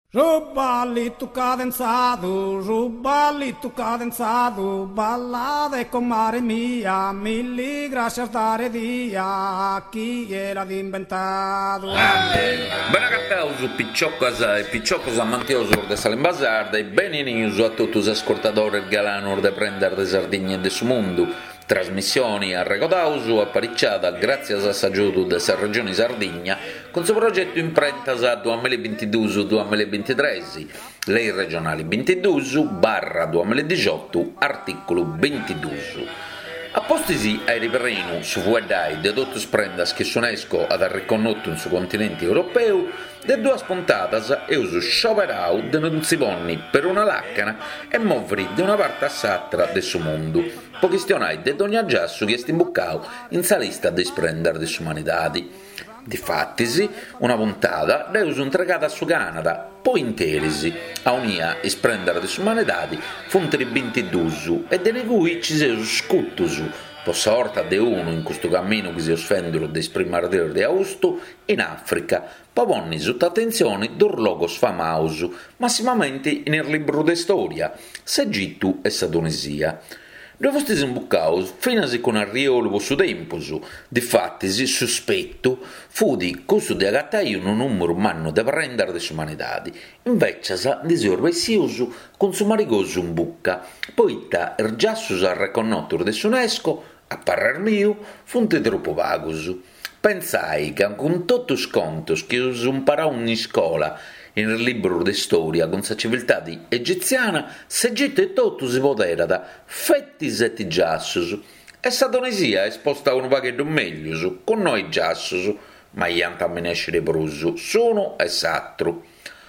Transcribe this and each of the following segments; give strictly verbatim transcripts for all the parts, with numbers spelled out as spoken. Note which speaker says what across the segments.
Speaker 1: Rubalito cadenzado, rubalito cadenzado, ballade con mare mia, mille gracias dare dia, chi era inventato.
Speaker 2: Bene cattauso, picciocos e picciocos amantiosos de Salimbasarda e benvenuti a tutti gli ascoltatori galano de prendere de Sardegna e de su mondo. Trasmissioni a Regodausu apparicciata grazie all'assaggio della regione Sardegna con suo progetto Imprentas duemilaventidue duemilaventitré, lei regionali ventidue barra duemiladiciotto articolo ventidue. Appostisi ai riprenu su Vuadai de tutte sprendas che Sonesco ad riconosciuto in suo continente europeo, de due spuntatas e uso scioperau de non si ponni per una lacana e movri di una parte assatra del suo mondo. Poi questionai de Dogna Giassu che è imbuccau in sa lista de sprender de umanitadi. Difattisi, una puntata reus entregata su Canada, poi interisi, a unia e sprendere de umanitadi, funteri ventidue e de cui ci sei scuttusu, po sorta de uno in questo cammino che si osfendero de sprimardere de Augusto, in Africa, pavonni sotto attenzione d'orlogos famausu, massimamente in il libro de storia, S'Egittu e sa Tunisia. Dove vostri imbuccaus, finasi con arriolo su temposu, difattisi, sospetto, fu di costo di agattai un numero manno da prendere de umanitadi, invece di sorvesiusu con su marigosu in bucca, poitta ergiassus a riconoscere de Sonesco, a parer mio, fonte troppo vagusu. Pensai che con tutti i contos che us imparau in scuola, in libro di storia con sa civiltà egiziana, s'Egitto e tutto si poterada, fettis e giassus, e sa Tunisia esposta a un paghetto meglio, con noi giassus, ma ianta menescere prusu, sono e s'altro.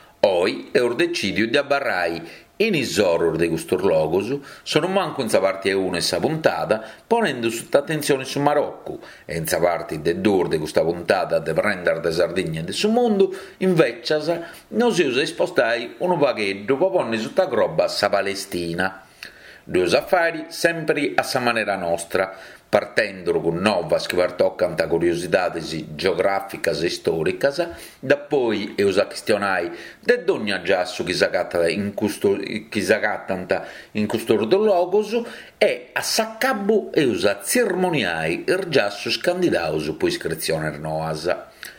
Speaker 2: Oi è or decidio di abbarrai in isoror de gustor logos, sono manco in sa parte uno e sa puntata, ponendo tutta attenzione su Marocco, e in sa parte de due de questa puntata de prendere de Sardegna e de su mondo, invece non si usa spostai uno paghetto per ponne tutta roba sa Palestina. Due affari sempre a sa maniera nostra, partendo con novas che toccano curiositades geograficas e storicas, da poi e usa questionai de Dogna Giassu che s'agatta in questo che s'agattanta in questo logos e a saccabbo e usa cerimoniai er Giassu candidaus po iscrizione noas.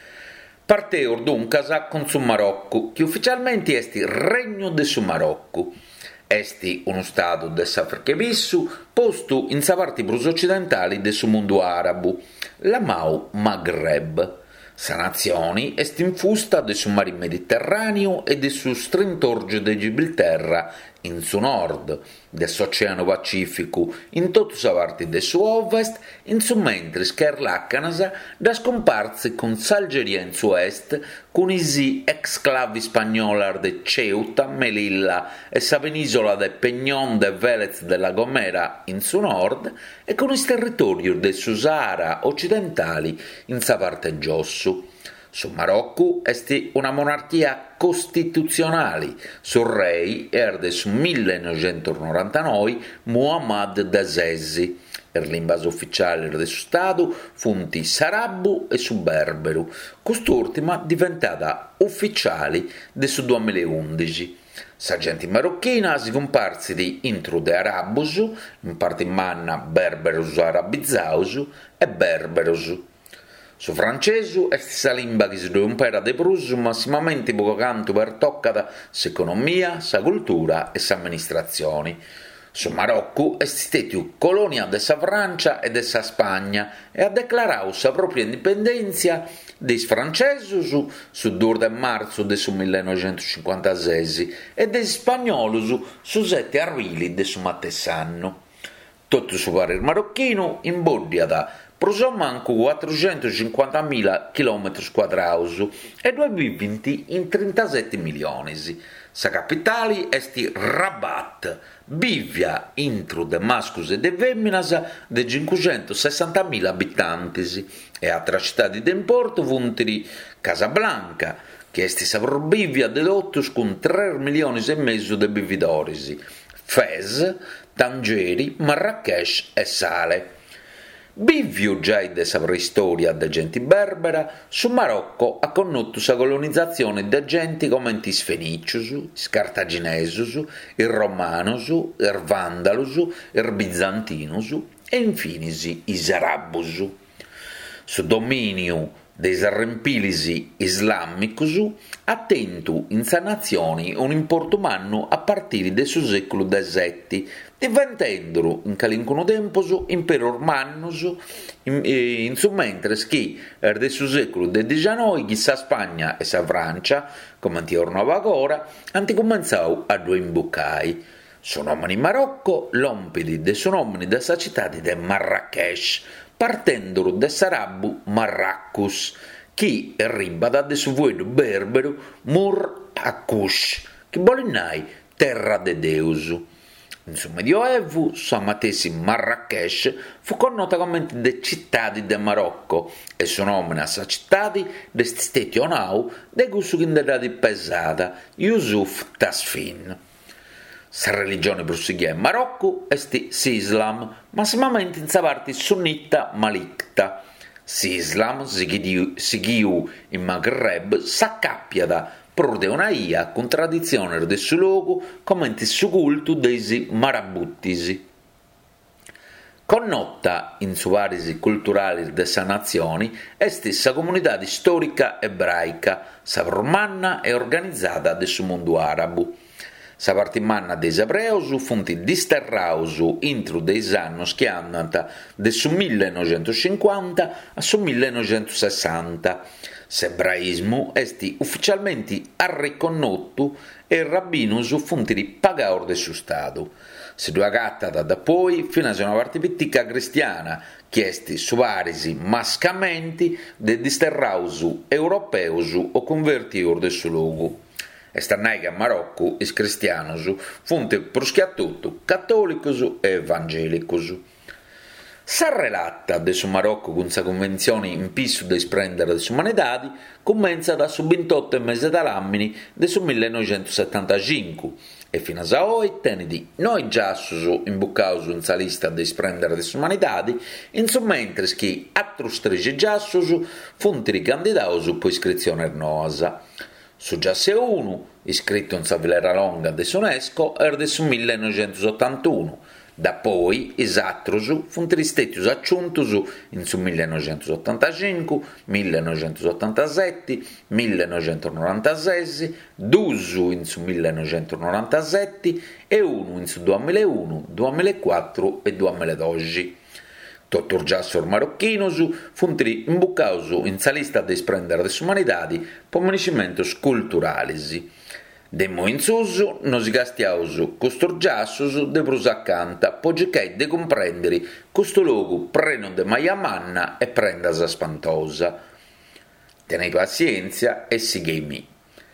Speaker 2: Parteo duncas con su Marocco, che ufficialmente est il regno de su Marocco. Esti uno stato dell'Africa vissu, posto in sa parte plus occidentali del suo mondo arabo, la Mau Maghreb. Sa nazione est in fusta del suo mare Mediterraneo e del suo strintorgio de Gibilterra in su nord, del suo Oceano Pacifico in tutta sa parte del suo ovest, in su mentre scherlaccanas da scomparse con s'Algeria in su est, con isi exclavi spagnolar de Ceuta, Melilla e sa penisola de Peñón de Vélez de la Gomera in su nord, e con il territorio del suo Sahara occidentali in sa parte giossu. Su Marocco est una monarchia costituzionale, su re er del millenovecentonovantanove Muhammad sessi. Per l'invaso ufficiale del suo stato funti sarabbo e su berbero, quest'ultima diventata ufficiale del suo duemilaundici. Sa gente marocchina si comparsi di intro de arabus, in parte manna berberus arabizzaus e berberus. Su francese è sa lingua che si impara de prusu massimamente poco canto per toccata s'economia, sa cultura e sa amministrazione. Su Marocco è stato colonia de sa Francia e de sa Spagna e ha declarato sa propria indipendenza dei francesi su, su due marzo del millenovecentocinquantasei e dei spagnoli su, su sette aprile del stesso anno. Tutto su parer marocchino imboddiata prosò manco quattrocentocinquantamila chilometri quadrati e due viventi in trentasette milioni. Sa capitale est Rabat, bivia intro Damascus e de femminas de cinquecentosessantamila abitanti e altra città di importo funtiri Casablanca, che est sa bivia de lottus con tre milioni e mezzo de vividores, Fez, Tangeri, Marrakech e Sale. Biviu già de sa preistoria de genti berbera, su Marocco ha connottu sa colonizzazione de genti come is Fenicius, is Cartaginesus, ir Romanus, ir Vandalus, ir Bizantinus e infinis is Arabus. Su dominiu des arrempilisi islamicus attentu in sa nazioni un importu mannu a partire de su seculu desetti, diventenduru in calincuno tempus impero mannus in, in su mentres chi er de su seculu de diciannove sa Spagna e sa Francia, come antiornava agora, anti comenzau a due imbuccai. Su nomini Marocco, lompidi de su nomini de sa città de Marrakesh, partenduru de s'arabu Marraccus, chi arriba de su vuedu berberu Mur Akush, che bolinai terra de Deus. In su Medioevu, su amatesi Marrakesh fu connota come de città de Marocco e su nome a sa città de steti onau de gusu chindera di pesata Yusuf Tasfin. Sa religione proseguia in Marocco est s'Islam, massimamente in sa parte sunnita malicta. S'Islam sighiu in Maghreb s'accappiada pro de una ia contraddizione de su logu come in su cultu dei marabuttisi. Connota in su varisi culturali de sa nazioni est sa comunità storica ebraica, sa romanna e organizzata de su mondo arabu. Sa parte manna des ebreus funti disterraus intru deis annos che annanta de su millenovecentocinquanta a su millenovecentosessanta. S'ebraismu est ufficialmente arreconnottu e il rabbinus funtiri pagaor de su Statu. Si due agattata da poi fino a una parte pittica cristiana, che est su varisi mascamenti de disterraus europeus o convertior de su logu. Estannai che a Marocco is cristianus funt pruschiatuttu cattolicus e evangelicus. Sa relatta de su Marocco con sa convenzione in pissu de isprendere de s'umanidadi comenza da su ventotto mese da l'ammini de su millenovecentosettantacinque e fino a sa oi tenidi noi giassus imbuccaus in sa lista de isprendere de s'umanidadi, in su mentres chi atrus trigi giassus funtiri candidaus po iscrizione noasa. Su giasse uno, iscritto in sa Vilera Longa de s'UNESCO, er de su millenovecentottantuno. Da poi, is atrus funt ristetius acciuntus in su millenovecentottantacinque, millenovecentottantasette, millenovecentonovantasei, dusu in su millenovecentonovantasette e uno in su duemilauno, duemilaquattro e duemiladodici. Tottur giassor marocchinos funtri imbuccaus in sa lista de isprendere de s'umanidadi po municimentos culturalis. Demmo in susu nos gastiaus custor giassus de prus accanta, poggiché de comprendere custu logu preno de maiamanna e prendasa spantosa. Tenei pazienzia e sighemi.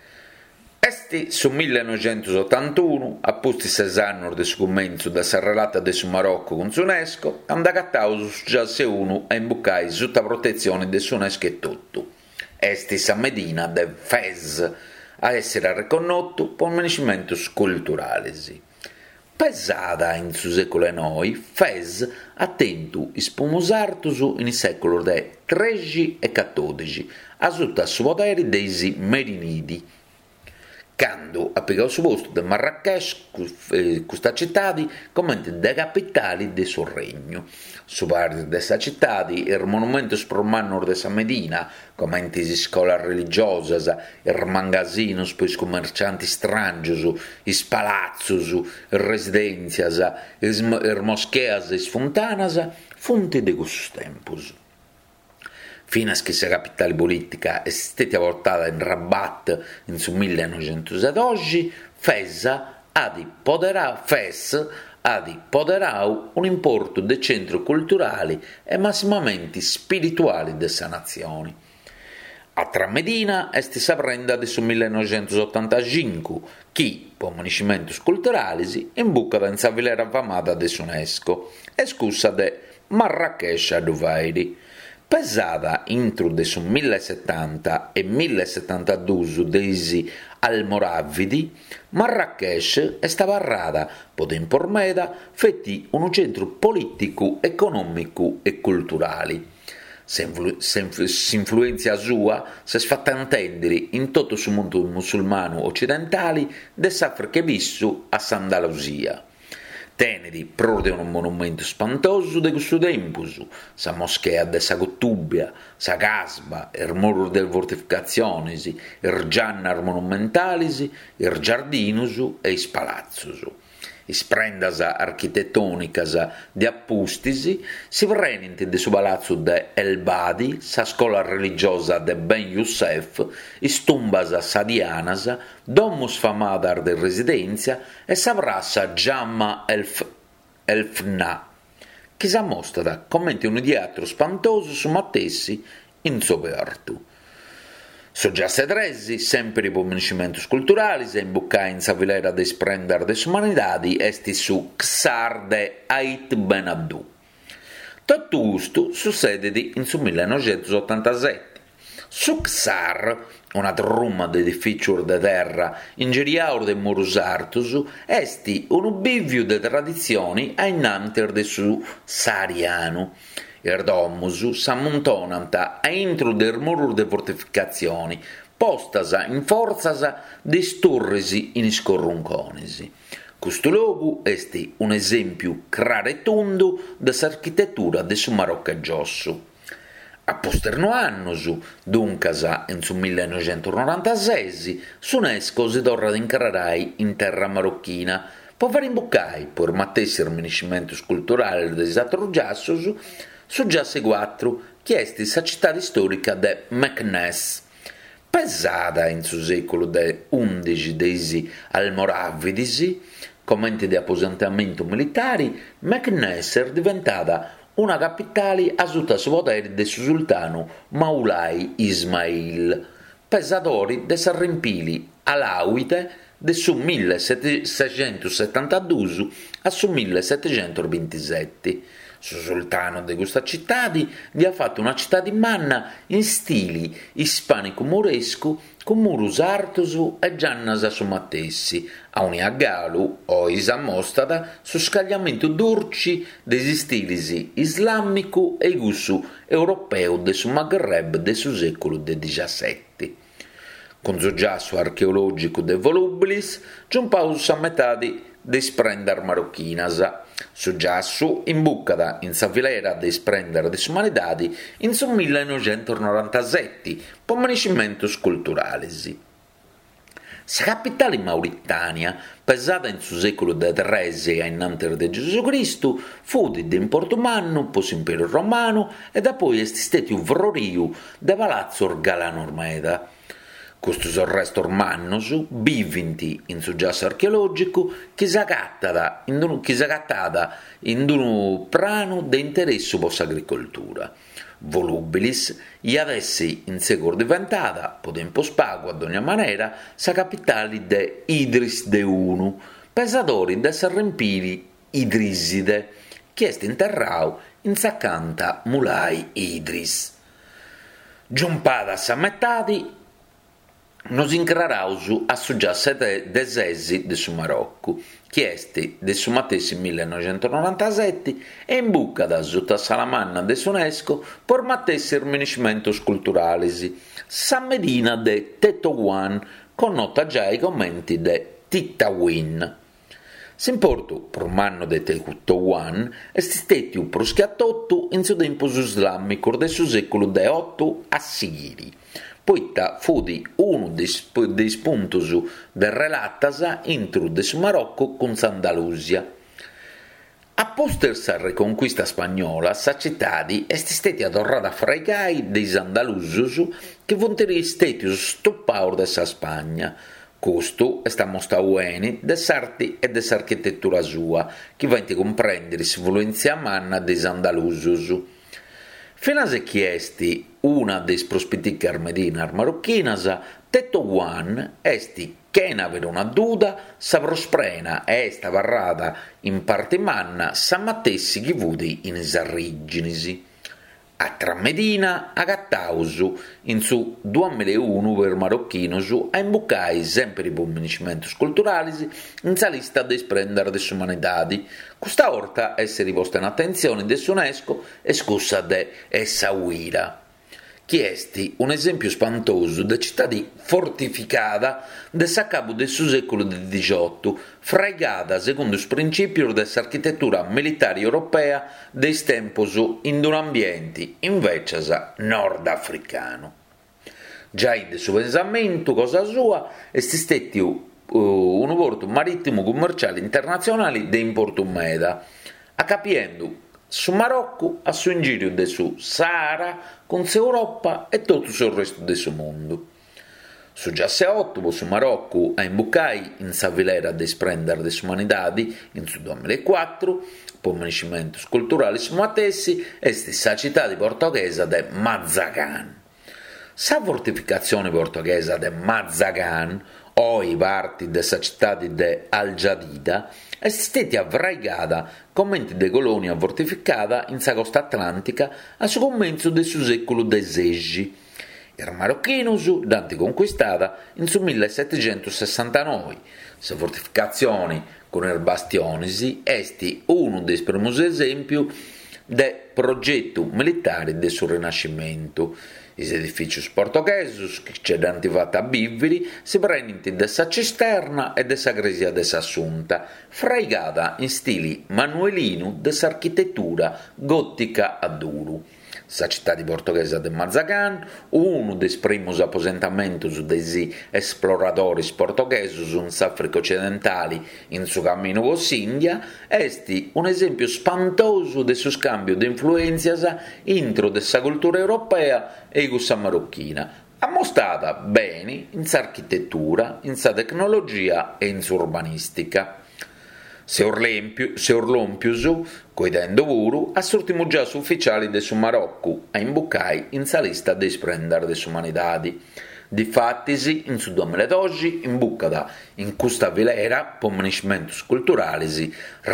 Speaker 2: Esti su millenovecentottantuno, appusti ses annos de su comenzu da sa relata de su Marocco con s'UNESCO, andagattaus su giasse uno a imbuccai sutta protezione de s'UNESCO e tutto. Esti sa Medina de Fez, a essere reconnottu po municimentos culturalis. Pesada in su secolo noi, Fez attentu ispumusartus in secolo de tredici e quattordici, a sutta su poderi deisi Merinidi. Cando ha piegato su posto de Marrakesh, questa città come de capitali de suo regno. Su parte de sta città il monumento spromannor de sa Medina, come si scuola religiosas, il magasinos per i commercianti strangios, i palazzus, le residenzias, le moscheas e fontanas, fonti de questo tempus. Fino a che la capitale politica è stata portata in Rabat in su millenovecentododici, Fez ha poderau, Fez ha poderau un importo de centro culturali e massimamente spirituali de sa nazione. A tra Medina est sa prenda de su millenovecentottantacinque, chi, po municimentos culturalis, imbucca in sa vilera famata de s'UNESCO, e scussa de Marrakesh a Duvairi. Pesata intro de su millesettanta e millesettantadue deisi almoravidi, Marrakech è stata barrata, potem por meda, fetti un centro politico, economico e culturale. S'influenza sua si è fatta intendere in tutto il mondo musulmano occidentale dell'Africa vissu a Sant'Alusia. Teneri proprio un monumento spantoso di questo tempo, sa moschea de sa Cottubia, sa casba, il muro delle fortificazioni, il giannar monumentali, il giardino e i palazzi. Is prendas architettonicas di Appustisi si prenent de su palazzo de El Badi, sa scuola religiosa de Ben Youssef, is tumbas sadianas, domus famadar de residenza e sa prassa Jamma el-Fna, che sa mostra come un teatro spantoso su Mattessi in soperto. So già sedresi, sempre i pomnicimenti culturali, se imbuccai in savilera de sprendere de umanidadi, esti su Ksar de Ait Ben Abdu. Tutto questo succede in su millenovecentottantasette. Su Ksar, una trumma di edifici de terra, ingeriaur de murus artus, esti un bivio de tradizioni ainanter de su Sariano. Er domus s'ammontonant a intro del muro de fortificazioni, postas in forzas de sturresi in iscorrunconisi. Questo luogo est un esempio claro e tondo de s'architettura de su Marocco Giossu. A posterno annos, duncas in su millenovecentonovantasei, s'UNESCO si torna ad incarrai in terra marocchina, per far imbuccai, per mattessi il riconoscimento culturale dei Giassus, su Giasse quattro, che è la città storica di Meknès. Pesata in su secolo de undici dei almoravidisi, come ente di apposentamento militare, Meknès è diventata una capitale a sotto il potere del sultano Moulay Ismail, pesatori de Sarrimpili alauite del su millesettecentosettantadue a su millesettecentoventisette. Su sultano di questa città vi ha fatto una città di manna in stili ispanico-moresco con murus artus e giannas su mattessi, a un agalu o isamostata su scagliamento d'urci dei stili islamico e gussu europeo del su Maghreb del su secolo diciassette. Con suo giasso archeologico de Volubilis, giunpaus a metà di de sprendere marocchinas. Su giasso imbuccata in sa filera de sprendere de umanidadi in su millenovecentonovantasette, pommeniscimentos culturales. Sa capitale Mauritania, pesata in su secolo de tredici a innanter de Gesù Cristo, fu di Portomanno, poi impero romano e da poi est stato un vroriu de palazzo Galano Ormeda. Questo resto ormannos bivinti in su giasso archeologico che s'agattata in un prano de interesse per l'agricoltura. Volubilis gli avesse in secolo diventata, potempo spago ad ogni maniera, sa capitale de Idris de Unu, pesatori de Sarrempili Idriside, che est interrau in sa canta Mulai Idris. Giunpada a sa metadi, nos incraraus a su già sette desesi de su Marocco, che est de su mattessi millenovecentonovantasette e in bucca da sotto a Salamanna de s'UNESCO per mattessi il riconoscimento culturales, San Medina de Tetuan, con nota già i commenti de Titawin. S'importo, per manno de Tetuan, est stato prosciatto in su tempo islamico del su secolo de otto a Siri. Poitta fu di uno dei, dei spuntos del relatas intro de su Marocco con Sant'Alusia. A postersa reconquista spagnola, sa città è stata adorrata fra i gai dei Andalusos che vonteri stati stoppaur de sa Spagna. Questo è stato staueni dell'arte e dell'architettura sua, che va a comprendere l'influenza manna dei Andalusos. Fino a se chiesti una dei prospetti armedinas marocchinas, Tetuan esti che ne aveva una duda, sa prosprena e sta varrata in parte manna sa mattessi chi vudi in esarriginisi. A Trammedina agattausu in su duemilauno per marocchinusu a imbuccai sempre i punishmentos culturali in sa lista de sprendere de umanidadi. Questa volta essere riposta in attenzione dell'UNESCO e scussa de Essaouira. Chiesti un esempio spantoso de città di fortificata de s'accabu del suo secolo diciotto, fregata secondo i principi dell'architettura militare europea dei tempos in un ambiente invece nordafricano. Già in suo pensamento, cosa sua, è stato uh, un porto marittimo commerciale internazionale di importo meda, a capiendo su Marocco a su in giro del su Sahara con su Europa e tutto il resto del suo mondo. Su già se otto su Marocco a imbuccai in sa vilera de sprendere de umanidadi in su duemilaquattro punishmentos culturali su matessi e stessa città di portoghese de Mazagan. Sa fortificazione portoghese de Mazagan o i parti della città di Al Jadida è stata avraigata come de colonia fortificata in sa costa atlantica a su comienzo del suo secolo desessi. Il marocchinos dante conquistata in su millesettecentosessantanove. Sa fortificazioni con il bastionesi esti uno dei primi esempi del progetto militare del suo rinascimento. Gli edifici portoghesi che c'è a Biviri si prendono dessa cisterna e dessa gresia dessa assunta, fraigata in stili manuelino dessa architettura gotica a duro. Sa città di portoghese de Mazagan, uno dei primi apposentamentos dei esploratori portoghesi in Africa occidentale in suo cammino verso India, esti un esempio spantoso del suo scambio di influenze intro dessa cultura europea e gussa marocchina, ammostrata bene in sa architettura, in sa tecnologia e in sa urbanistica. Se Orlompius, coidendo vuru, assortimo già su ufficiali del su Marocco, a imbuccai in sa lista dei sprendere de umanidadi. Difattisi, in su duemiladodici, imbuccata in questa vilera punishmentos culturali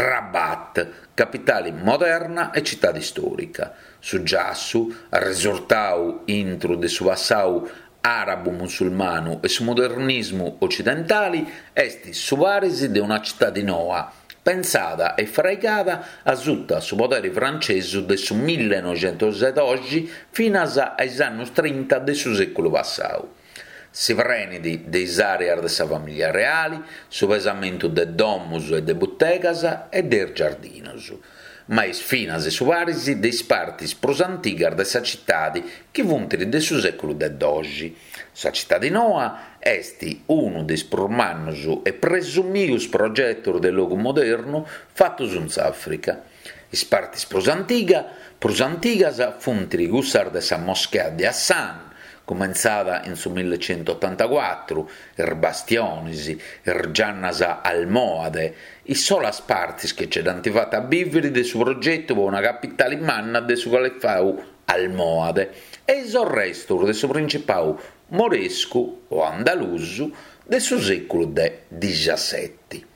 Speaker 2: Rabat, capitale moderna e città storica. Su giassu, risultau intro de su passau arabo-musulmano e su modernismo occidentali, esti su varisi de una città di Noa, pensata e freigata a tutta su potere francese del su millenovecentosedici fino ai anni trenta del suo secolo passato. Si prenidi dei aree della famiglia reali, su pesamento de domus e de bottegas e de giardinos, ma finas e su varisi dei parti prosantigas dessa città che vunteri del suo secolo d'oggi. Sa città di Noa esti uno dei promannus e presumius progettor del luogo moderno fattos in Africa. Is partis prosantiga, prosantigas funteri gussar dessa moschea di Hassan, comenzata in su millecentottantaquattro, er bastionisi, er giannasa almoade, i solas partis che c'è dantivata a vivere del suo progetto con una capitale manna del suo califau almoade e il resto del suo principau moresco o andaluso del suo secolo de diciassette.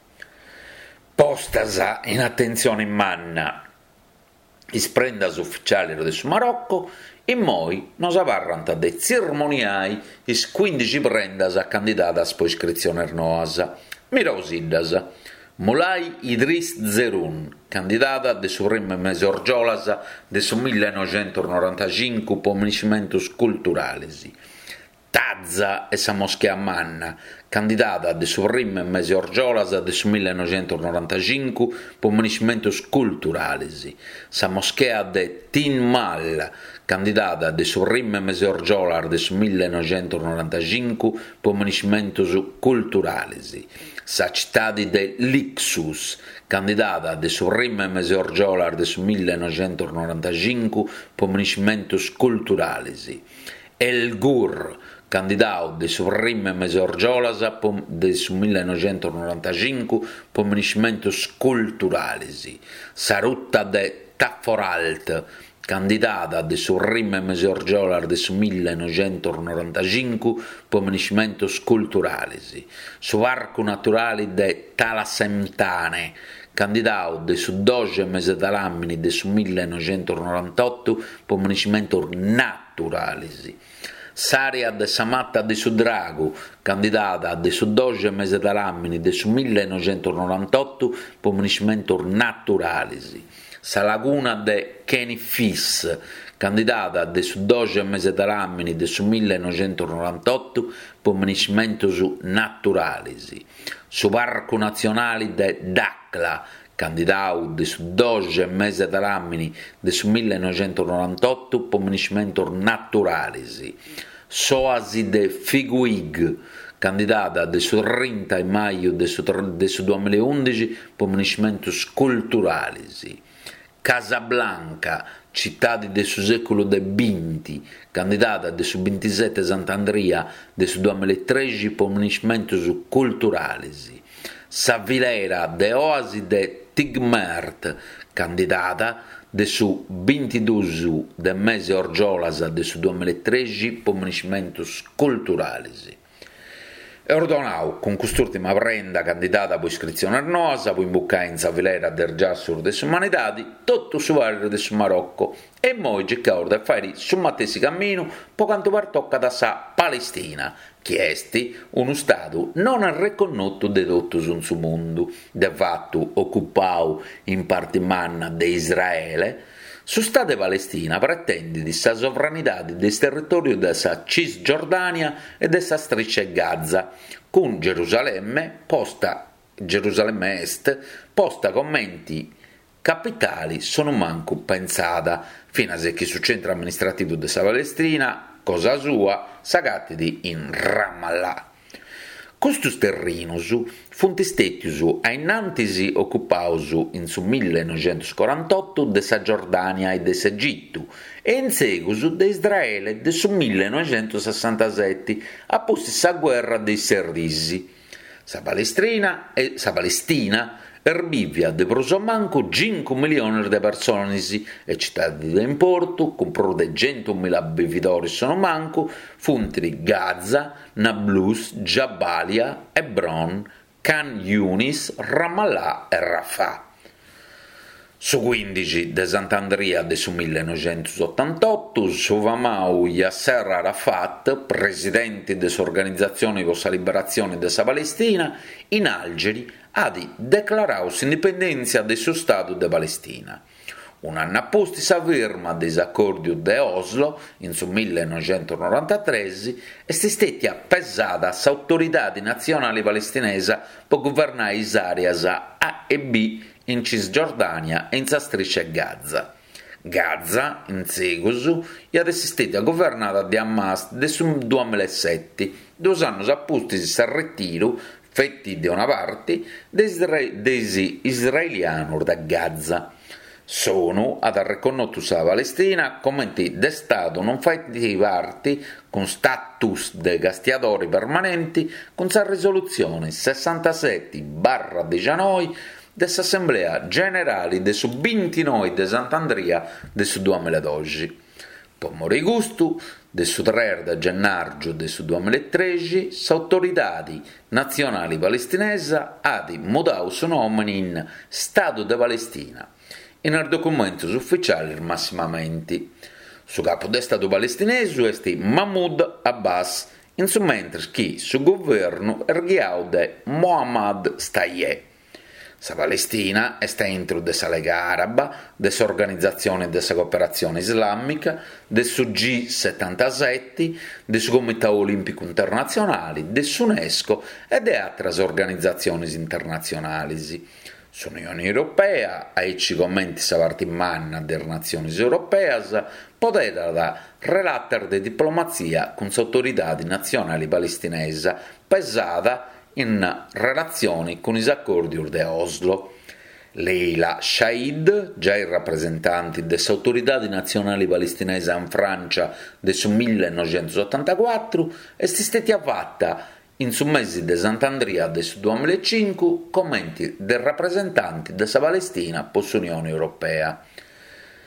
Speaker 2: Postasa in attenzione in manna is prendas ufficiali del suo Marocco e moi nos avarranta de cerimoniai is quindici prendas a candidatas po iscrizione ernoasa. Mirausiddas Moulay Idriss Zerun, candidata de su prime mesorgiolas de su millenovecentonovantacinque po municimentos culturales. Tazza e sa moschea manna, candidata de su prime mesorgiolas de su millenovecentonovantacinque po municimentos culturales. Sa moschea de Tin Mal, candidata de su prime mesorgiolas de su millenovecentonovantacinque po municimentos culturales. Sa città de Lixus, candidata de su prime mesorgiolas de su millenovecentonovantacinque po municimentos culturales. El Gur, candidato de su prime mesorgiolas de su millenovecentonovantacinque po municimentos culturales. Sa rutta de Taforalt, candidata de su prime mesorgiolas de su millenovecentonovantacinque po municimentos culturales. Su parco naturale de Talasemtane, candidato de su doce mesi dall'anni de su millenovecentonovantotto per municipio naturalisi. Saria de Samatta de su Drago, candidata de su doce mesi dall'anni de su millenovecentonovantotto per municipio naturalisi. Sa laguna de Kenifis, candidata de su doce mesi dall'anni de su millenovecentonovantotto per municipio naturalisi. Su Parco Nazionale de Dacla, candidato de su doce mesi dall'anni de su millenovecentonovantotto per municipio naturalisi. Soasi de Figuig, candidata de su trenta maggio de su, de su duemilaundici per municipio culturalisi. Casablanca, città del suo secolo de venti, candidata del suo ventisette Sant'Andrea del suo duemilatredici per municipio culturalisi. Savilera de Oasi de Tigmert, candidata del suo ventidue del mese Orgiolas del suo duemilatredici per municipio culturalisi. E ordonau, con quest'ultima prenda candidata per iscrizione arnosa, poi imbuccare in Savilera del Giassur des Umanitati, tutto su vario del Marocco, e poi cercare di fare su mattesi cammino, per quanto partocca da sa Palestina, che è uno Stato non riconosciuto di tutto sul mondo, de fatto occupato in parte manna di Israele. Su Stato Palestina pretende di sa sovranità del territorio della Cisgiordania e della striscia Gaza, con Gerusalemme posta Gerusalemme Est posta commenti capitali sono manco pensata, fino a che sul centro amministrativo della Palestina, cosa sua, sagatti in Ramallah. Questo terrenos funt stetius ainantis occupaus in su millenovecentoquarantotto de sa Giordania e de s'Egittu e in seguus de Israele de su millenovecentosessantasette apposti sa guerra dei Serrisi. Sa Palestina e sa Palestina erbivia de prosomanco cinque milioni di persone e città di importo, con più di centomila vivitori sono manco, funtri Gaza, Nablus, Jabalia, Hebron, Khan Yunis, Ramallah e Rafah. Su quindici de Sant'Andrea de su millenovecentottantotto, su famau Yasser Arafat, presidente dell'Organizzazione per la Liberazione della Palestina, in Algeri ha declarato l'indipendenza del suo Stato de Palestina. Un anno apposti sa firma dei accordi di Oslo, in su millenovecentonovantatré, e si stati appesata all'autorità nazionale palestinese per governare le aree A e B in Cisgiordania e in striscia Gaza. Gaza, in seguito, è stata governata da Hamas nel duemilasette, due anni apposti si ritiro, fetti da una parte, degli israeliani da Gaza. Sono ad riconosciuto la Palestina come de Stato non fatti parte con status di gastiatori permanenti con la risoluzione sessantasette barra diciannove dell'Assemblea Generale del su ventinove di Sant'Andrea del su duemiladodici. Per mori gusto, del su tre di gennaio del su duemilatredici, l'autorità nazionale palestinese ha mutato il suo nome in Stato di Palestina, in documenti ufficiali massimamente. Su capo del Stato palestinese è Mahmoud Abbas, in su mentre che su governo erghiau de Mohammad Stayeh. Sa Palestina è dentro della Lega Araba, dell'Organizzazione della Cooperazione Islamica, del su G settantasette, del su Comitato Olimpico Internazionale, dell'UNESCO e di altre organizzazioni internazionali. L'Unione Europea, a ci commenti sa parte manna delle nazioni europee, poteva relatere di diplomazia con l'autorità nazionale palestinese pesata in relazione con i accordi di Oslo. Leila Shahid, già il rappresentante dell'autorità nazionale palestinese in Francia del millenovecentottantaquattro, è stata fatta in su mese di Sant'Andrea del duemilacinque commenti del rappresentante della Palestina per l'Unione Europea.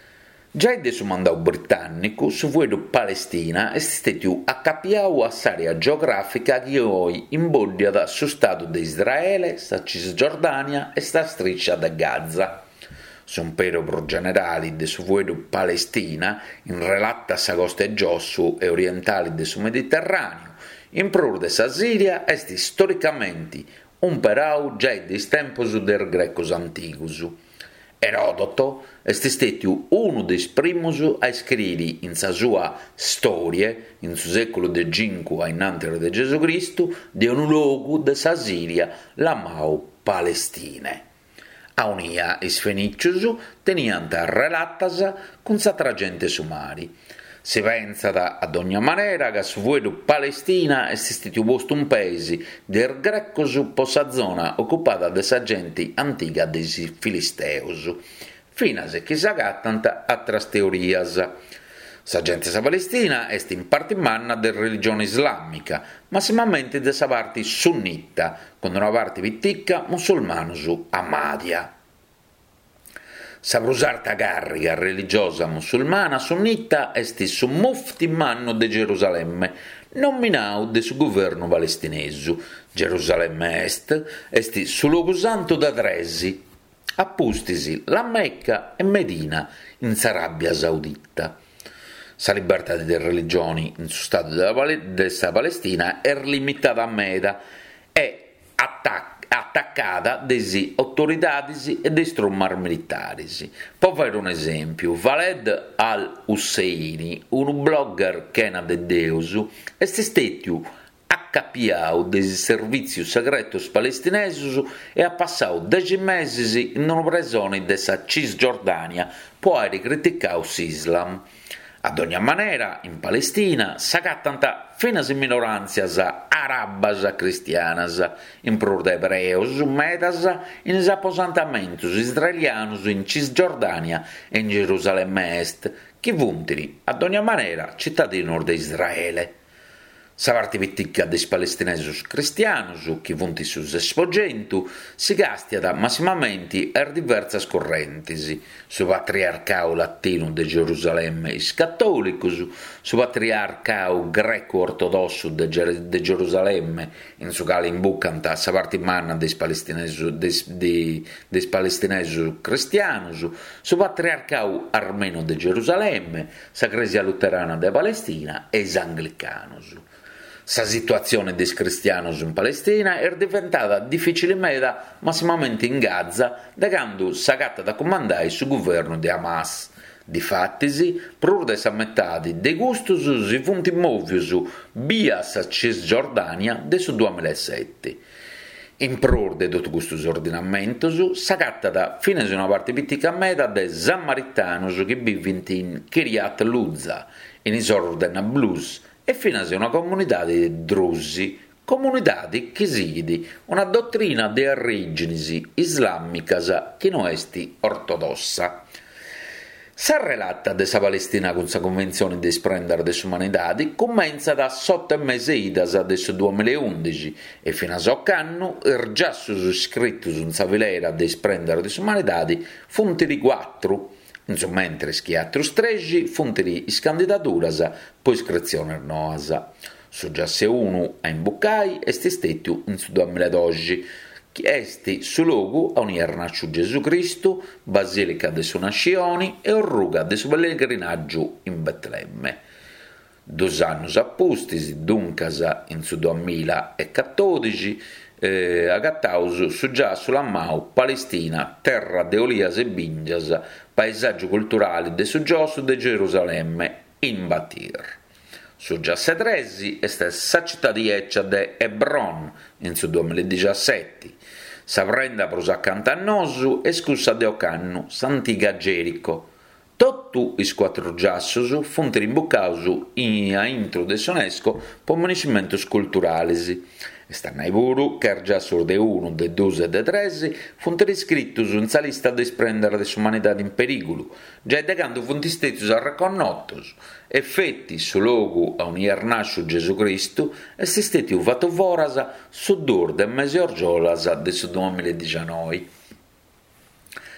Speaker 2: Già de su mandau britannicu, su vuedu Palestina est stetiu accapiau a s'area geografica chi oi imboddiat su Statu de Israele, sa Cisgiordania e sa striscia de Gaza. S'impero progenerali de su vuedu Palestina, in relatta sa costa e giossu e orientali de su Mediterraneo, in prur de sa Siria est storicamente un perau già dis tempus der Grecus antigus. Erodoto est stetiu unu des primus a scriri in sa sua storie, in su secolo de cinque innantere de Gesù Cristu, de un logu de sa Siria, lamau Palestine. A unia is fenicius teniant relatas cun sa tragente su mari. Si pensat ad ogni manera che su vuedu Palestina est stetiu postu un paese der Grecos po sa zona occupata de sa gente antiga des Filisteus, finas chi s'agattant atras teorias. Sa gente sa Palestina est in parte manna de religione islamica, massimamente de sa parte sunnita, con una parte viticca musulmanus Ahmadiyya. Sa prusarta carriga religiosa musulmana sunnita est su mufti manno de Gerusalemme, nominau de su governo palestinesu. Gerusalemme est est su logu santo da tresi, appustisi la Mecca e Medina in s'Arabia Saudita. Sa libertà de religioni in su stato de sa Palestina è limitata a meda e attacca attaccata desi autoridades e dei strummar militaris. Può fare un esempio: Valed al-Husseini, un blogger chena de Deus, est stetiu accapiau desi servizius segretos palestinesus e ha passau deci mesi in una prigione de sa Cisgiordania, può aver criticau s'Islam. Ad ogni manera, in Palestina s'agattant finas minoranzias arabas cristianas, in prur de ebreos, medas in apposantamentos israelianus in Cisgiordania e in Gerusalemme Est, chi vuntiri, ad ogni manera, cittadinus de Israele. Sa parte viticca des palestinesus cristianus, chi vunti sus espogentu, si gastiat massimamente er diversas correntis, su patriarcau latinu de Gerusalemme is cattolicus, su patriarcau greco-ortodossu de, Ger- de Gerusalemme, in su cale imbucant sa parte manna des palestinesus, des, de, des palestinesus cristianus, su patriarcau armeno de Gerusalemme, sa Cresia luterana de Palestina e is anglicanus. Sa situazione des cristianos in Palestina è diventata difficile meda massimamente in Gaza, da quando s'agatta da comandare su governo di Hamas. Difattisi, prur de sa metadi de gustus si funt movius via sa Cisgiordania de su duemilasette. In prur de tot gustus ordinamentos, s'agatta da fine una parte vitica meda de samaritanos che vivint in Kiryat Luzza, in isorde Nablus, e fino a una comunità di drusi, comunità di chisidi, una dottrina di origini islamicas che non est ortodossa. Sa relatta de sa Palestina con sa convenzione di sprendere de s'umanidadi commenza da sotto mesi idas de su duemilaundici e fino a soccannu er già su scrittus in sa vilera de sprendere de s'umanidadi funtiri quattro. Insomma, mentre chi atrus tregi funtiri is candidaturas po iscrizione noas. Su già se uno a imbuccai est stetiu in su duemiladodici, che est su logu a unir nasciu Gesù Cristu, basilica de su nascioni e orruga de su pellegrinaggio in Betlemme. Dos annus appustis, duncas in su duemilaquattordici, eh, agattaus su già sull'ammau Palestina, terra de olias e bingias, paesaggio culturale de su giosso de Gerusalemme in Batir. Su già sedresi est sa città di Eccia de Hebron in su duemiladiciassette, sa prenda pro s'accantannosu e scussa de Ocannu, s'antiga Gerico. Tottu is quattro giassus funt rimbuccaus in a intro de s'UNESCO po municimentus culturalis. Stannai puru che er giassur de uno, de due e de tresi funt riscrittus in sa lista de sprendere de s'umanidade in periculu, già de candu funt istetus arreconnottus, e fetti su logu a unir nasciu Gesù Cristu est istetiu fatto foras su dur de mesi orgiolas de su duemiladiciannove.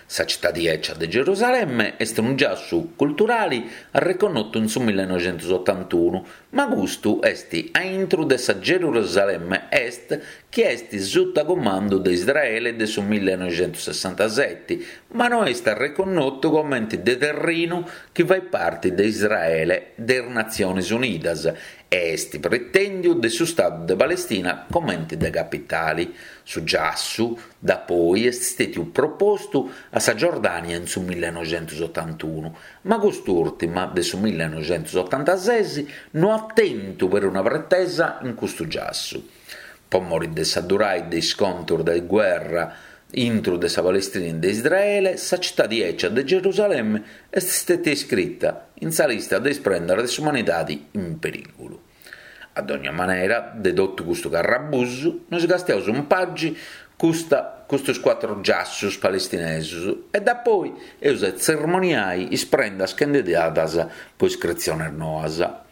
Speaker 2: Sa città di Eccia de Gerusalemme est un giassu culturali riconosciuto in su millenovecentottantuno, ma gustu est a intro de sa Gerusalemme Est che est sotto comando de Israele de su millenovecentosessantasette, ma non est riconosciuto come de terreno che va parte de Israele der Nazioni Unidas e est pretendio de su Stato de Palestina come ente de capitali. Su giassu, da poi, est stato proposto a sa Giordania in su millenovecentottantuno, ma quest'ultima, de su millenovecentottantasei, non ha tento per una pretesa in questo giassu. Poi morì de sa durai dei scontri de guerra intro de sa Palestina e de Israele, sa città di Eccia de Gerusalemme est stata iscritta in sa lista de sprendere de umanitadi in pericolo. Ad ogni maniera, dedotto questo carrabuso, noi gastiamo un paggi custa questi quattro giassus palestinesi e da poi euse cerimoniai isprendas candidatas po iscrizione noasa.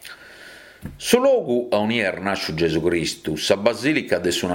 Speaker 2: Su luogo a unier nasce Gesù Cristo, sa basilica de su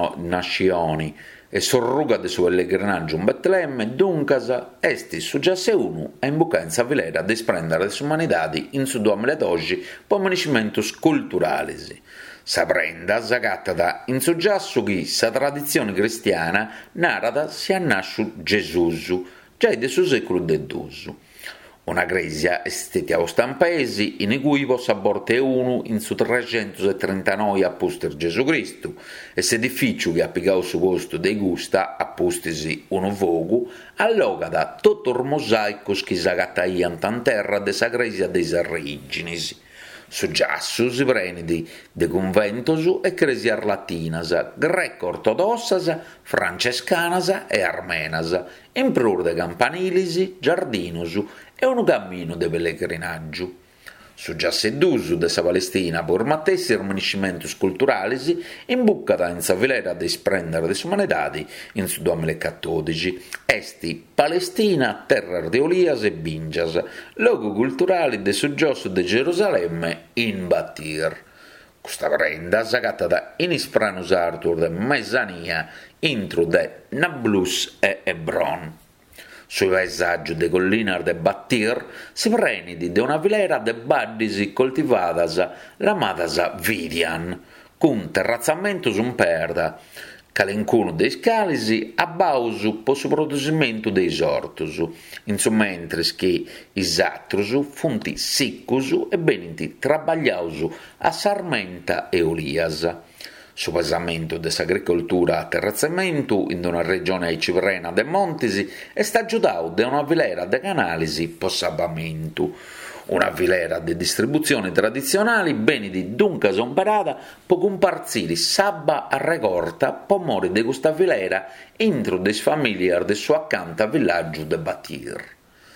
Speaker 2: nascioni e sorruga de su pellegrinaggio in Betlemme, duncasa, esti su giasse uno a imbucanza vilera de sprendere de umanidadi in su duemiladodici po municimentos culturalisi. Sa prenda sagattata in su giassu che sa tradizione cristiana narrata sia nasciu Gesù, già de su secolo deddusu. Una gresia è stata a un paese in cui possa borte uno in su trecentotrentanove apposter Gesù Cristo e se edificio che ha piegato su posto dei gusta appostisi uno vogu allogada tutto il mosaico che s'agattaian in terra de sa gresia dei origines. Su giassu si prende de conventos e cresiar latinas, greco-ortodossas, francescanas e armenas, in prur de campanilisi, giardinus e un cammino de pellegrinaggio. Su giasse d'uso de sa Palestina, pur mattessi riconoscimentos culturalis, imbuccata in sa vilera de sprendere de umanidadi in su duemilaquattordici, esti Palestina, terra de Olias e Bingias, luogo culturali de su giossu de Gerusalemme in Batir. Questa prenda sagattata in Ispranus Artur de Mesania, intro de Nablus e Hebron. Sui paesaggi de collinar de Batir si prenidi de una vilera de baddisi coltivadas lamadas vidian, con terrazzamento sun perda, calencuno dei scalisi a bausu po su produsimento dei sortus, insumentres che is atrus funti siccusu e beniti trabagliausu a sarmenta e olias. Su pesamento de s'agricoltura a terrazzamento in una regione ai civrena de Montisi è stagiudau de una vilera de canalisi po sabamento. Una vilera de distribuzione tradizionali beni di dunca somperata po comparzili sabba a recorta po mori de questa vilera intro des familiar de su accanta villaggio de Batir.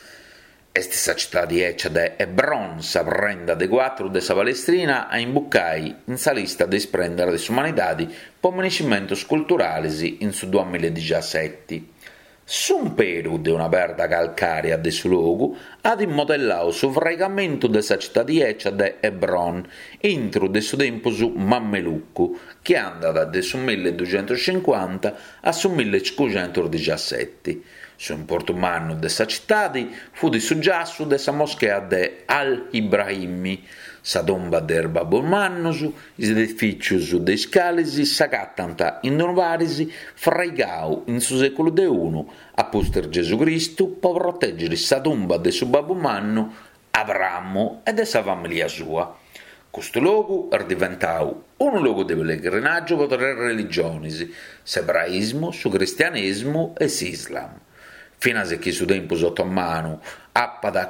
Speaker 2: Est sa città di Eccia de Hebron sa prenda de quattro de sa Palestina a imbuccai in sa lista de sprendere de umanidadi po municimentos culturalisi in su duemiladiciassette. Sun peru de una perda calcarea de su luogo ad immodellau su fregamento de sa città di Eccia de Hebron intro de su temposu mammeluccu che andata de su milleduecentocinquanta a su millecinquecentodiciassette. Su in portomanno de sa città fu di su giassu de sa moschea de Al-Ibrahimi, sa tomba der Babomannus, is edificius de scalisi s'agattanta in novarisi freigau in su secolo de uno a poster Gesù Cristo po proteggere sa tomba de su Babomanno Abramo e de sa famiglia sua. Questo luogo è diventato un luogo di pellegrinaggio per tre religioni, s'ebraismo, su cristianesimo e s'islam. Fino a che su tempo ottomano appada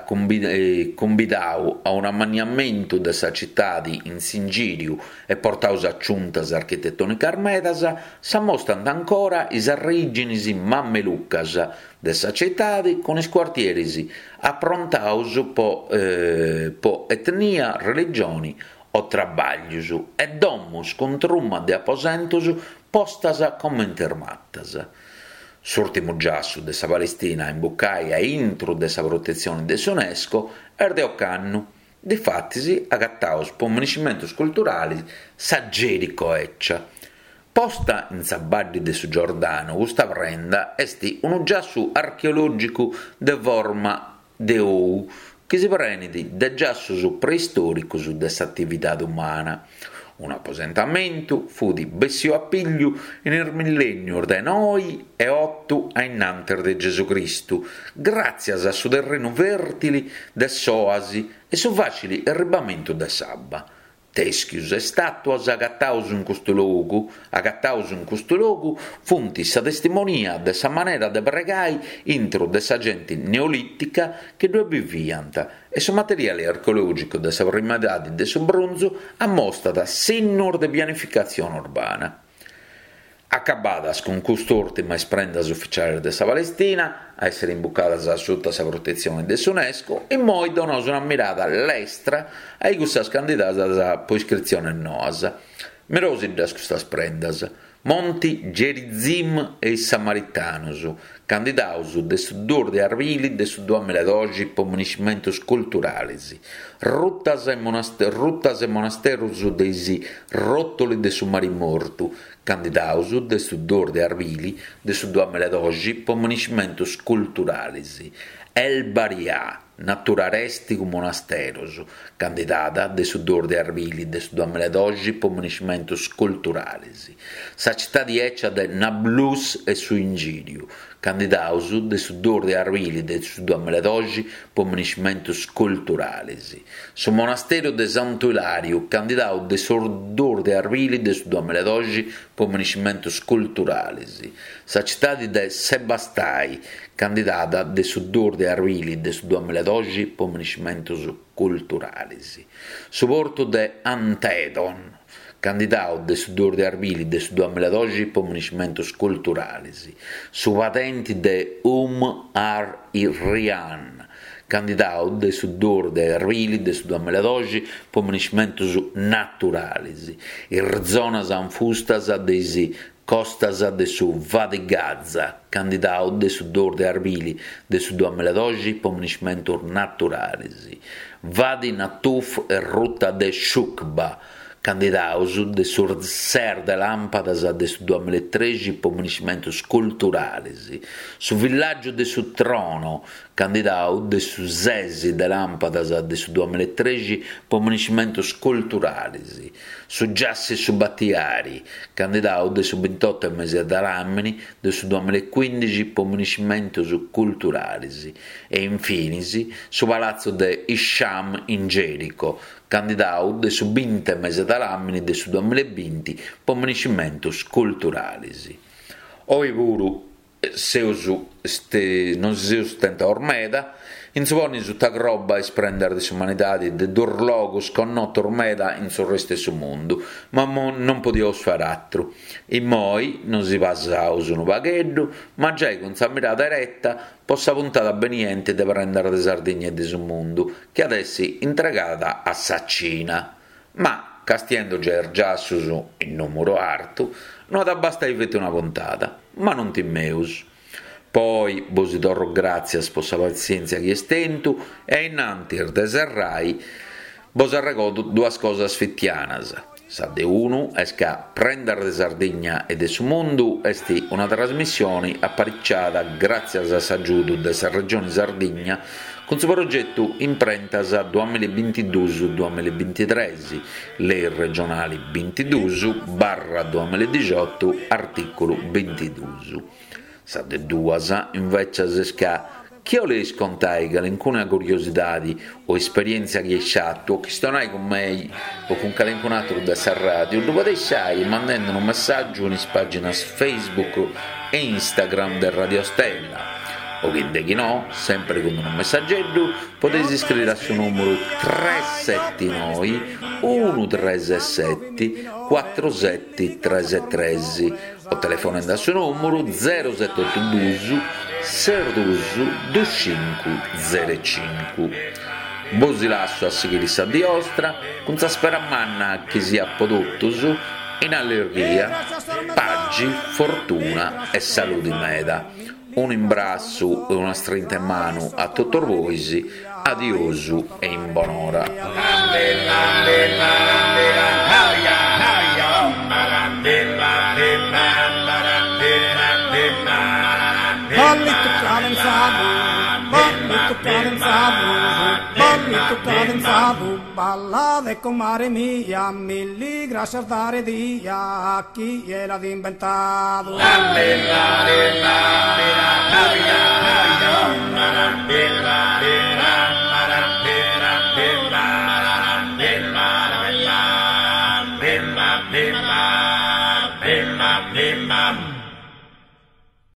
Speaker 2: convidau a un ammaniamento de sa città in Singirio e portaus acciuntas architettonica armedas, sa mostrano ancora is origines mammeluccas de sa città con is quartieris approntaus po, eh, po etnia, religioni o trabaglius e domus con trumma de aposentus postas come intermattas. S'ultimo giassu de sa Palestina imbuccai a intro de sa protezione de s'UNESCO er de Occannu. Difattisi agattaus po municimentos culturali sa Gerico Eccia. Posta in Sabaddi de su Giordano, questa prenda esti un giasso archeologico de forma de ou, che si prende da giasso preistorico su dess'attività umana. Un apposentamento fu di Bessio Appiglio nel millennio de noi e otto a innanter de Gesù Cristo, grazie a su terreno fertili de soasi e su facili arribamento de sabba. Teschius e statuas agattaus in questo luogo, agattaus in questo luogo, funti sa testimonia de sa manera de pregai intro de sa gente neolittica che due viviant e su materiale archeologico de sa prima età de su bronzo ammostata sinnor de pianificazione urbana. Accabadas con quest'ultima esprendas ufficiali de sa Palestina, a essere imbucadas sotto sa protezione de UNESCO, e poi donos una mirata all'estra ai questas candidatas a po' iscrizione noasa. Merosi das questas prendas, Monti Gerizim e Samaritanos, candidaus de sudor de Arvili de su duemiladodici po municimentos culturalis, rutas e, monaster, rutas e monasterus deisi rottoli de su mari mortu, candidaus de sudor de Arvili de su duemiladodici po municimentos culturalis, El Baria, naturarestico monasteros, candidata de sudor de Arvili de su duemiladodici po municimentos culturalis, sa città di Eccia de Nablus e su Ingidio, candidaus de sudor de Arvili de su duemiladodici po municimentos culturalis, su monastero de Santo Ilario, candidato de sudor de Arvili de su duemiladodici po municimentos culturalis, sa città de Sebastai, candidata de sudor de Arvili de su duemiladodici po municimentos culturalis, su porto de Antedon, candidato de sudor de Arvili de su duemiladodici po municimentos culturalis, su patenti de Um Ar Rian, candidato de sudor de Arvili de su duemiladodici po municimentos naturalis, ir zonas anfustas deisi costas de su Vade Gaza, candidato de sudor de Arvili de su duemiladodici po municimentos naturalis, Vadi Natuf e Ruta de Shukba, candidaus de sur Ser de Lampadas de su duemilatredici po municimentos culturalis, su villaggio de su Trono, candidato de su Sesi de Lampadas de su duemilatredici po municimentos culturalis, su Giassi su Battiari, candidato de su ventotto mesi da Lamini de su duemilaquindici po municimentos culturalis, e infine su Palazzo de Isham in Gerico, candidato de su venti mesi da Lamini de su duemilaventi po municimentos culturalis. Oi puru seusu ste, non si ostenta ormeda, in suponi su ta roba esprendere di umanità de dur logos con not ormeda in sul resto su mondo, ma mo non potevo fare altro. E moi non si passa su un paghetto, ma già con sa mirata eretta possa puntare a beniente de prendere de Sardegna e de su mondo, che adesso entregata a Saccina. Ma castiendo già su il numero arto, non da basta di una puntata, ma non ti meus. Poi, vosi torro grazie a la pazienza che stento, e innanti de serrai, vos arregodo due cose sfittianas. Sa de uno, è che prendere de Sardegna e de su mondo esti una trasmissione apparecchiata grazie al s'aggiuto della regione Sardegna con suo progetto Imprentas duemilaventidue duemilaventitré, le regionali ventidue barra duemiladiciotto articolo ventidue. Sa de duas invece sesca che ho le scontai che alcune curiosità o esperienza che hai fatto o che stonai con me o con qualcun altro da sa radio lo potete sai mandando un messaggio in pagina Facebook e Instagram del Radio Stella o che de chi no, sempre con un messaggio potete iscrivervi al suo numero tre sette nove uno tre sette quattro sette tre tre o telefonando al suo numero zero sette otto due sei due due cinque zero cinque. Bosi lasso a seguire sa di ostra con sa speramanna che sia prodotto su in allergia, paggi, fortuna e salute meda. Un imbrasso e una stretta in mano a tutto voi, adiosu e in buon'ora.
Speaker 1: Bollito cadenzato, bollito cadenzato, bollito cadenzato, ballate con mare mia, milli grazie dare dia, chi gliel'ha inventato?
Speaker 3: La, la, la, la, la, la, la, la, la, la, la,